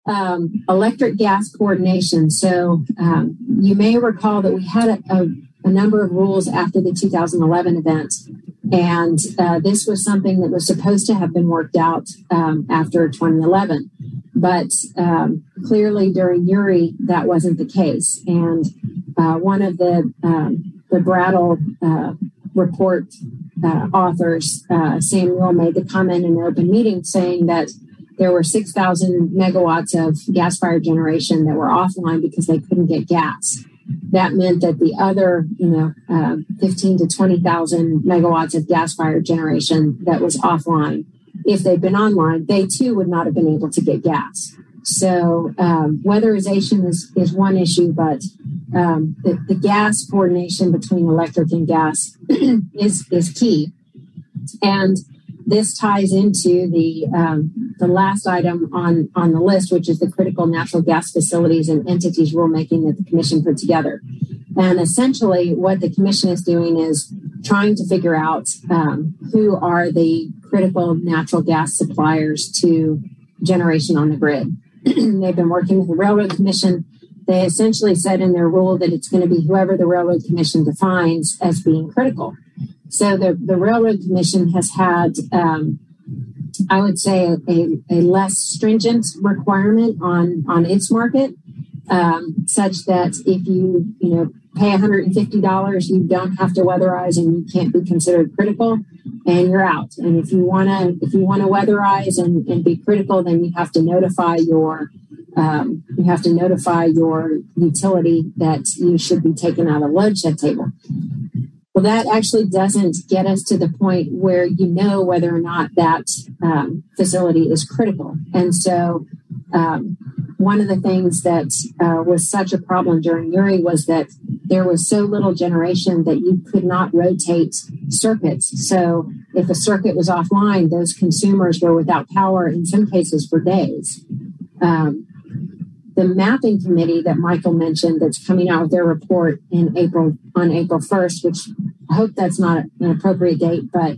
electric gas coordination. So you may recall that we had a number of rules after the 2011 event. And this was something that was supposed to have been worked out after 2011. But clearly during Uri, that wasn't the case. And one of the Brattle report authors, Samuel, made the comment in an open meeting saying that there were 6,000 megawatts of gas-fired generation that were offline because they couldn't get gas. That meant that the other, 15 to 20,000 megawatts of gas-fired generation that was offline, if they'd been online, they too would not have been able to get gas. So weatherization is one issue, but the gas coordination between electric and gas is key. And this ties into the last item on the list, which is the critical natural gas facilities and entities rulemaking that the commission put together. And essentially what the commission is doing is trying to figure out who are the critical natural gas suppliers to generation on the grid. They've been working with the Railroad Commission. They essentially said in their rule that it's going to be whoever the Railroad Commission defines as being critical. So the Railroad Commission has had, I would say, a less stringent requirement on its market, such that if you pay $150, you don't have to weatherize and you can't be considered critical, and you're out. And if you want to weatherize and be critical, then you have to notify your utility that you should be taken out of load shed table. Well, that actually doesn't get us to the point where you know whether or not that facility is critical. And so one of the things that was such a problem during Uri was that there was so little generation that you could not rotate circuits. So if a circuit was offline, those consumers were without power in some cases for days. The mapping committee that Michael mentioned that's coming out with their report on April 1st, which I hope that's not an appropriate date, but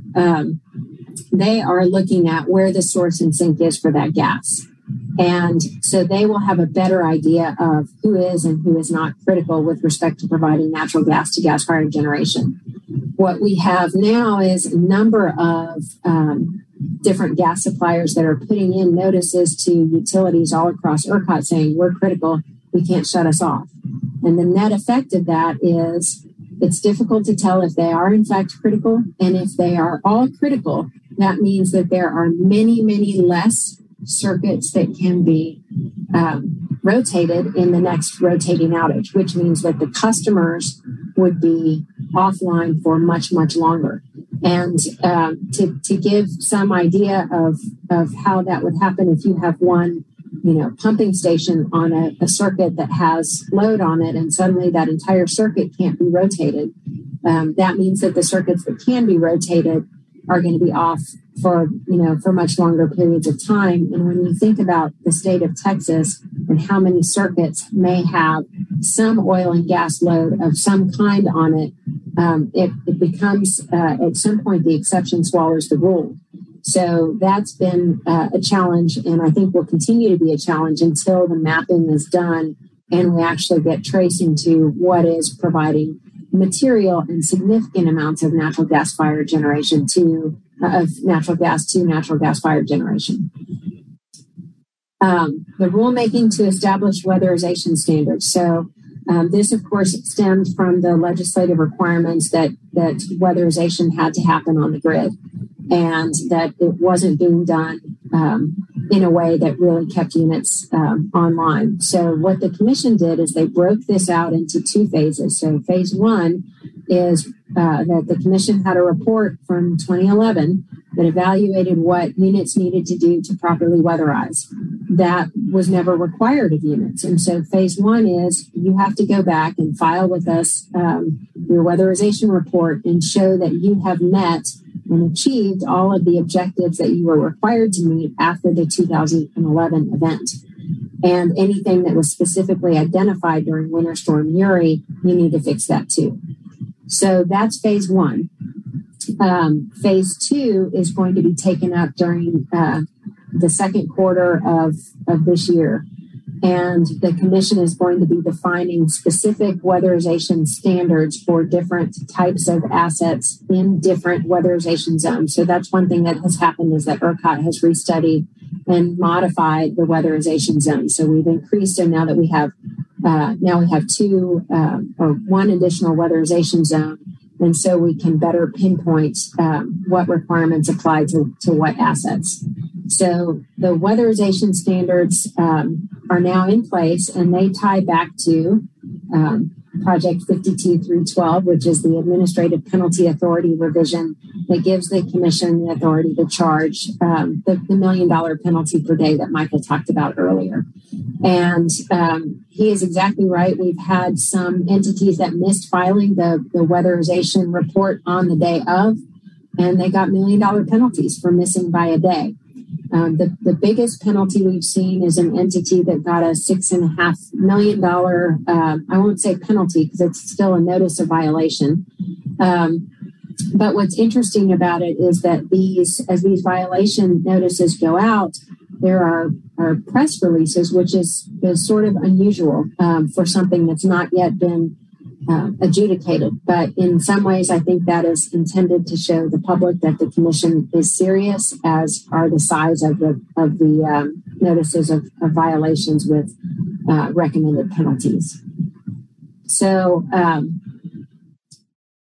they are looking at where the source and sink is for that gas. And so they will have a better idea of who is and who is not critical with respect to providing natural gas to gas-fired generation. What we have now is a number of different gas suppliers that are putting in notices to utilities all across ERCOT saying, we're critical, we can't shut us off. And the net effect of that is it's difficult to tell if they are in fact critical. And if they are all critical, that means that there are many, many less circuits that can be rotated in the next rotating outage, which means that the customers would be offline for much, much longer. And to give some idea of how that would happen, if you have one, pumping station on a circuit that has load on it, and suddenly that entire circuit can't be rotated, that means that the circuits that can be rotated are going to be off for much longer periods of time. And when you think about the state of Texas and how many circuits may have some oil and gas load of some kind on it, it becomes, at some point, the exception swallows the rule. So that's been a challenge, and I think will continue to be a challenge until the mapping is done and we actually get tracing to what is providing material and significant amounts of natural gas fired generation to natural gas fired generation. The rulemaking to establish weatherization standards. So this, of course, stemmed from the legislative requirements that weatherization had to happen on the grid, and that it wasn't being done in a way that really kept units online. So what the commission did is they broke this out into two phases. So phase one is that the commission had a report from 2011 that evaluated what units needed to do to properly weatherize. That was never required of units. And so phase one is you have to go back and file with us your weatherization report and show that you have met and achieved all of the objectives that you were required to meet after the 2011 event. And anything that was specifically identified during Winter Storm Uri, you need to fix that too. So that's phase one. Phase two is going to be taken up during the second quarter of this year. And the commission is going to be defining specific weatherization standards for different types of assets in different weatherization zones. So that's one thing that has happened, is that ERCOT has restudied and modified the weatherization zones. So we've increased, and now that we have two or one additional weatherization zone, and so we can better pinpoint what requirements apply to what assets. So the weatherization standards are now in place, and they tie back to Project 52312, which is the Administrative Penalty Authority revision that gives the commission the authority to charge the $1 million penalty per day that Michael talked about earlier. And he is exactly right. We've had some entities that missed filing the weatherization report on the day of, and they got $1 million penalties for missing by a day. The biggest penalty we've seen is an entity that got a $6.5 million, I won't say penalty because it's still a notice of violation. But what's interesting about it is that as these violation notices go out, there are press releases, which is sort of unusual for something that's not yet been adjudicated. But in some ways, I think that is intended to show the public that the commission is serious, as are the size of the notices of violations with recommended penalties. So